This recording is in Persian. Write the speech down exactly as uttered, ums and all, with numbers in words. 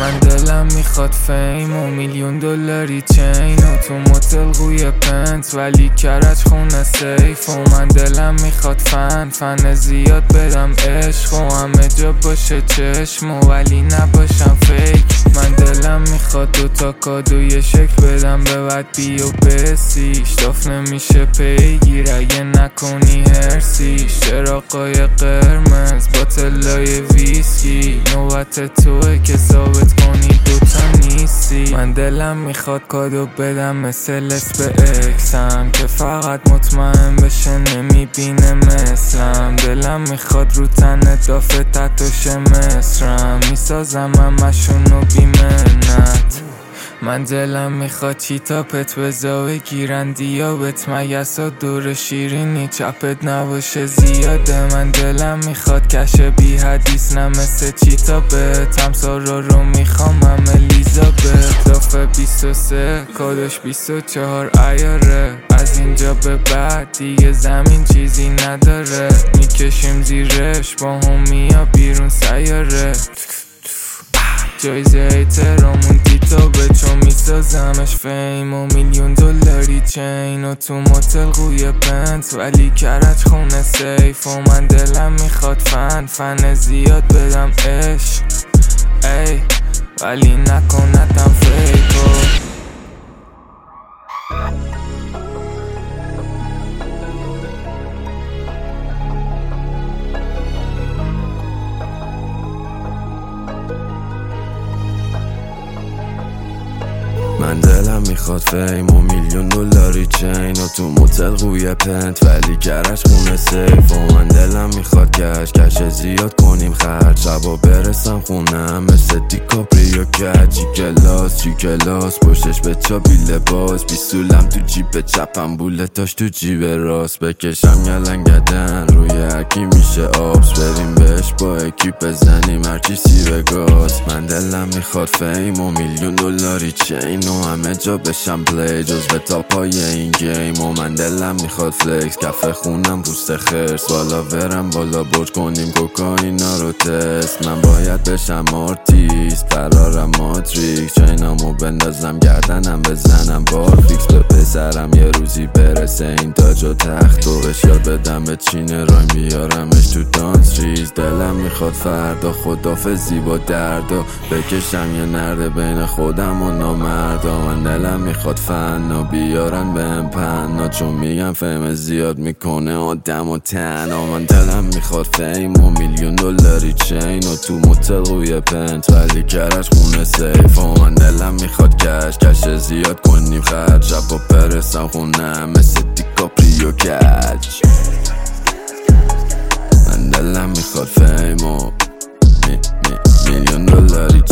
من دلم میخواد فیم و میلیون دلاری چین و تو موتل قوی پنت ولی کرج خونه سیف و من دلم میخواد فن فن زیاد بدم عشق و همه جا باشه چشم و ولی نباشم فیک. من دلم میخواد دوتا کادو یه شکل بدم به بعد بی و بسیش داف نمیشه پیگیر اگه نکنی هرسیش. چراغای قرمز با تلای ویسکی نوبت توه که ثابت کنی دوتا نیستی. من دلم میخواد کادو بدم مثل لس به اکسم که فقط مطمئن بشه نمیبینه مثلم. دلم میخواد رو تن دافه تتوش مصرم میسازم همشونو بی منت. من دلم میخواد چیتا پت بزا بگیرن دیابت مگسا دور شیرینی چپت نباشه زیاده. من دلم میخواد کش بی حدیث نه مثل چیتا بت همسارا رو میخوام هم الیزابت. دافه بیست و سه کادش بیست و چهار ایاره از اینجا به بعد دیگه زمین چیزی نداره میکشیم زیرش با همیا بیرون سیاره. جایزه ایترامون دیتابه چون میسازمش فیم و میلیون دلاری چین و تو موتل قوی پنت ولی کرج خونه سیف و من دلم میخواد فن فن زیاد بدم عشق ای ولی نکندم فیکو. من دلم میخواد فیم و میلیون دلاری چین و تو موتل قوی پنت ولی کرج خونه سیف و من دلم میخواد کش کش زیاد کنیم خرج شبا برسم خونم مثل دیکاپریو کج. چی کلاس چی کلاس پشتش به چا بی لباس بیستولم تو جیب چپم بولتاش تو جیب راست بکشم گلنگدن روی هرکی میشه آبس بریم بهش با اکیپ بزنیم هرکی سیب گاز. من دلم میخواد فیم و میلیون دلاری چین و همه جا بشم پلی جز به تاپای این گیم و من دلم میخواد فلکس کف خونم پوست خرس بالا برم بالا برج کنیم کوکائینا رو تست. من باید بشم آرتیست فرارم ماتریکس چینامو بندازم گردنم بزنم بار فیکس به پسرم یه روزی برسه این تاج و تخت و بهش یاد بدم به چین رایم بیارمش تو دانس ریز. دلم میخواد فردا خدافزی با درد و بکشم یه نرده بین خودم و نامردا. من دلم میخواد فن و بیارن بهم پنا چون میگم فهم زیاد میکنه آدم و تنها. من دلم میخواد فیم و میلیون دلاری چین و تو موتل قوی پنت ولی کرج خونه سیف و من دلم میخواد کش کش زیاد کنیم خرج شبا برسم خونم مثل دیکاپریو کج. من دلم میخواد فیم و می می میلیون دلاری